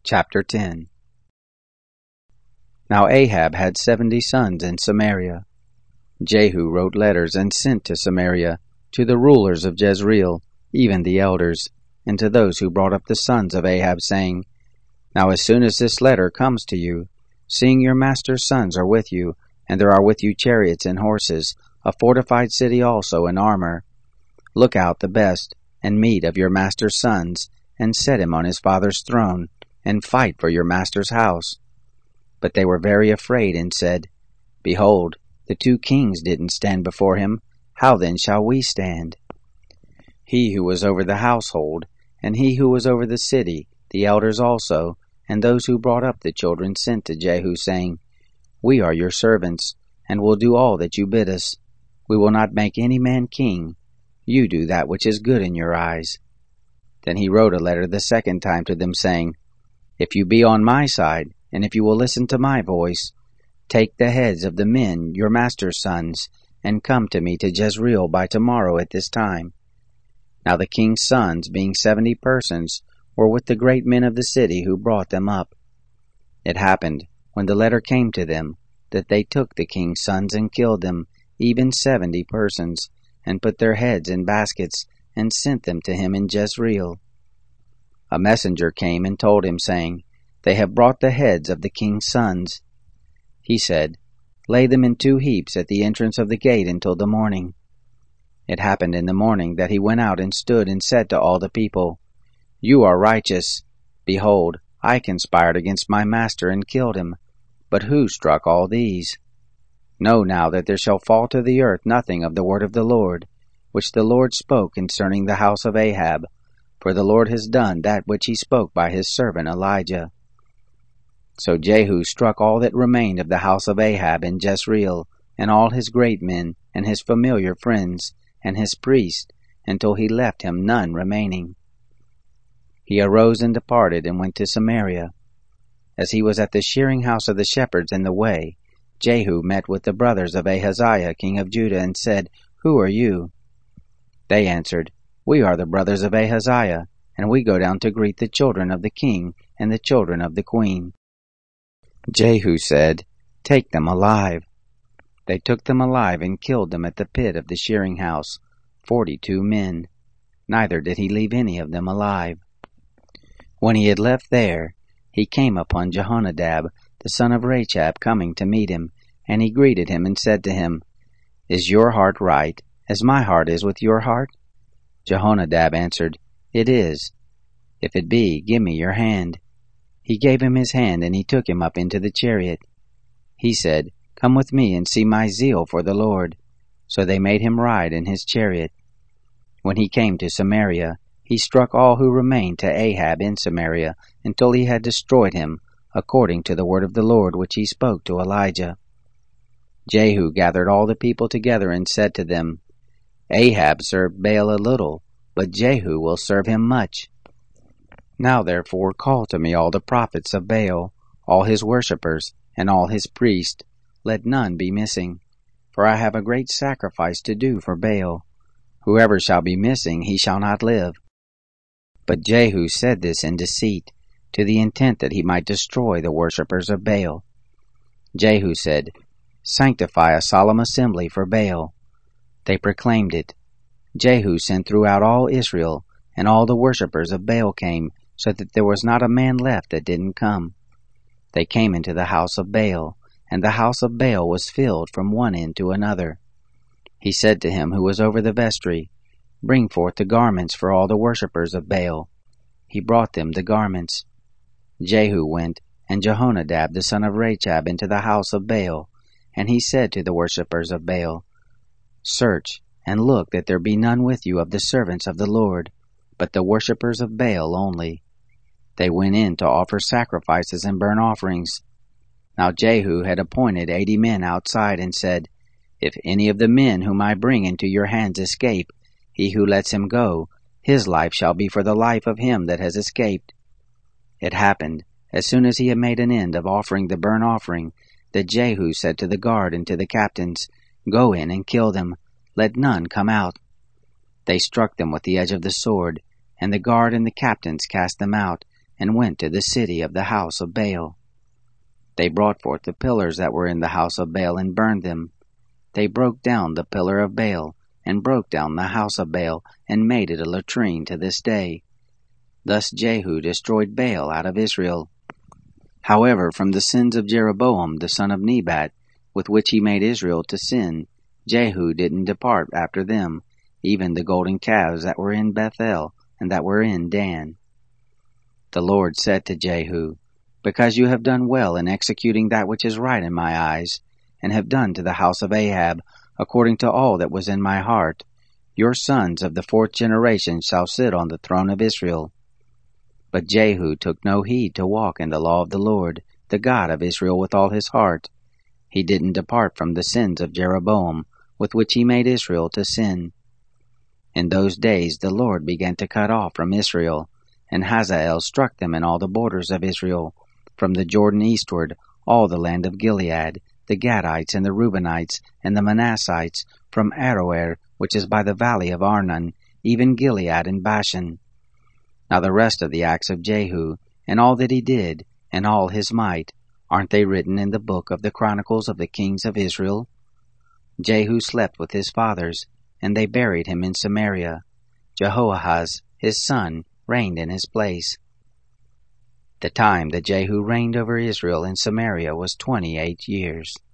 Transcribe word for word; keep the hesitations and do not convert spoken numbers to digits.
Chapter ten. Now Ahab had seventy sons in Samaria. Jehu wrote letters and sent to Samaria, to the rulers of Jezreel, even the elders, and to those who brought up the sons of Ahab, saying, Now as soon as this letter comes to you, seeing your master's sons are with you, and there are with you chariots and horses, a fortified city also in armor, look out the best, and meet of your master's sons, and set him on his father's throne, and fight for your master's house. But they were very afraid, and said, Behold, the two kings didn't stand before him, how then shall we stand? He who was over the household, and he who was over the city, the elders also, and those who brought up the children, sent to Jehu, saying, We are your servants, and will do all that you bid us. We will not make any man king. You do that which is good in your eyes. Then he wrote a letter the second time to them, saying, If you be on my side, and if you will listen to my voice, take the heads of the men, your master's sons, and come to me to Jezreel by tomorrow at this time. Now the king's sons, being seventy persons, were with the great men of the city who brought them up. It happened, when the letter came to them, that they took the king's sons and killed them, even seventy persons, and put their heads in baskets, and sent them to him in Jezreel. A messenger came and told him, saying, They have brought the heads of the king's sons. He said, Lay them in two heaps at the entrance of the gate until the morning. It happened in the morning that he went out and stood and said to all the people, You are righteous. Behold, I conspired against my master and killed him. But who struck all these? Know now that there shall fall to the earth nothing of the word of the Lord, which the Lord spoke concerning the house of Ahab, for the Lord has done that which he spoke by his servant Elijah. So Jehu struck all that remained of the house of Ahab in Jezreel, and all his great men, and his familiar friends, and his priests, until he left him none remaining. He arose and departed, and went to Samaria. As he was at the shearing house of the shepherds in the way, Jehu met with the brothers of Ahaziah king of Judah, and said, Who are you? They answered, We are the brothers of Ahaziah, and we go down to greet the children of the king and the children of the queen. Jehu said, Take them alive. They took them alive and killed them at the pit of the shearing house, forty-two men. Neither did he leave any of them alive. When he had left there, he came upon Jehonadab, the son of Rechab, coming to meet him, and he greeted him and said to him, Is your heart right, as my heart is with your heart? Jehonadab answered, It is. If it be, give me your hand. He gave him his hand, and he took him up into the chariot. He said, Come with me and see my zeal for the Lord. So they made him ride in his chariot. When he came to Samaria, he struck all who remained to Ahab in Samaria, until he had destroyed him, according to the word of the Lord which he spoke to Elijah. Jehu gathered all the people together and said to them, Ahab served Baal a little, but Jehu will serve him much. Now therefore call to me all the prophets of Baal, all his worshippers, and all his priests. Let none be missing, for I have a great sacrifice to do for Baal. Whoever shall be missing, he shall not live. But Jehu said this in deceit, to the intent that he might destroy the worshippers of Baal. Jehu said, Sanctify a solemn assembly for Baal. They proclaimed it. Jehu sent throughout all Israel, and all the worshippers of Baal came, so that there was not a man left that didn't come. They came into the house of Baal, and the house of Baal was filled from one end to another. He said to him who was over the vestry, Bring forth the garments for all the worshippers of Baal. He brought them the garments. Jehu went, and Jehonadab the son of Rechab, into the house of Baal, and he said to the worshippers of Baal, Search, and look that there be none with you of the servants of the Lord, but the worshippers of Baal only. They went in to offer sacrifices and burnt offerings. Now Jehu had appointed eighty men outside, and said, If any of the men whom I bring into your hands escape, he who lets him go, his life shall be for the life of him that has escaped. It happened, as soon as he had made an end of offering the burnt offering, that Jehu said to the guard and to the captains, Go in and kill them, let none come out. They struck them with the edge of the sword, and the guard and the captains cast them out, and went to the city of the house of Baal. They brought forth the pillars that were in the house of Baal and burned them. They broke down the pillar of Baal, and broke down the house of Baal, and made it a latrine to this day. Thus Jehu destroyed Baal out of Israel. However, from the sins of Jeroboam the son of Nebat, with which he made Israel to sin, Jehu didn't depart after them, even the golden calves that were in Bethel, and that were in Dan. The Lord said to Jehu, Because you have done well in executing that which is right in my eyes, and have done to the house of Ahab according to all that was in my heart, your sons of the fourth generation shall sit on the throne of Israel. But Jehu took no heed to walk in the law of the Lord, the God of Israel, with all his heart. He didn't depart from the sins of Jeroboam, with which he made Israel to sin. In those days the Lord began to cut off from Israel, and Hazael struck them in all the borders of Israel, from the Jordan eastward, all the land of Gilead, the Gadites and the Reubenites and the Manassites, from Aroer, which is by the valley of Arnon, even Gilead and Bashan. Now the rest of the acts of Jehu, and all that he did, and all his might, aren't they written in the book of the Chronicles of the kings of Israel? Jehu slept with his fathers, and they buried him in Samaria. Jehoahaz, his son, reigned in his place. The time that Jehu reigned over Israel in Samaria was twenty-eight years.